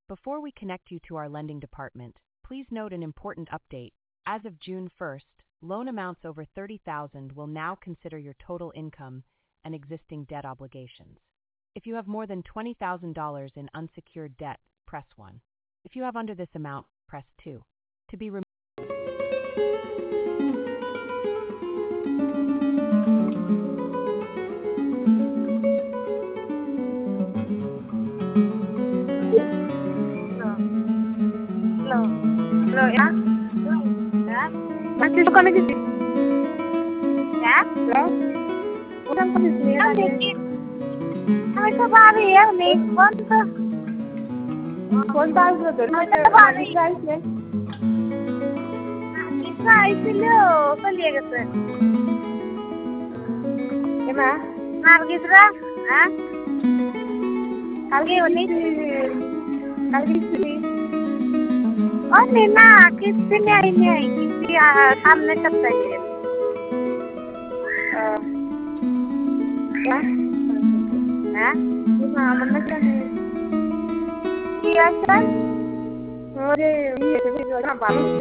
Before we connect you to our lending department, please note an important update. As of June 1st, loan amounts over $30,000 will now consider your total income and existing debt obligations. If you have more than $20,000 in unsecured debt, press 1. If you have under this amount, press 2. To be removed. Hello, ya? Ya? Masih suka lagi sih? Ya? Hello? Udah kok di sini lagi. Kami sabari ya, nih. Konta আসলো তো? Lisa আসলে? Lisa আইছিল, পালিয়ে গেছে। এমা? আর গিসরা? হ্যাঁ? কালকে না কিস্তি নেই কিস্তি সামনে সপ্তাহে হ্যাঁ আমার না কি আছে ভালো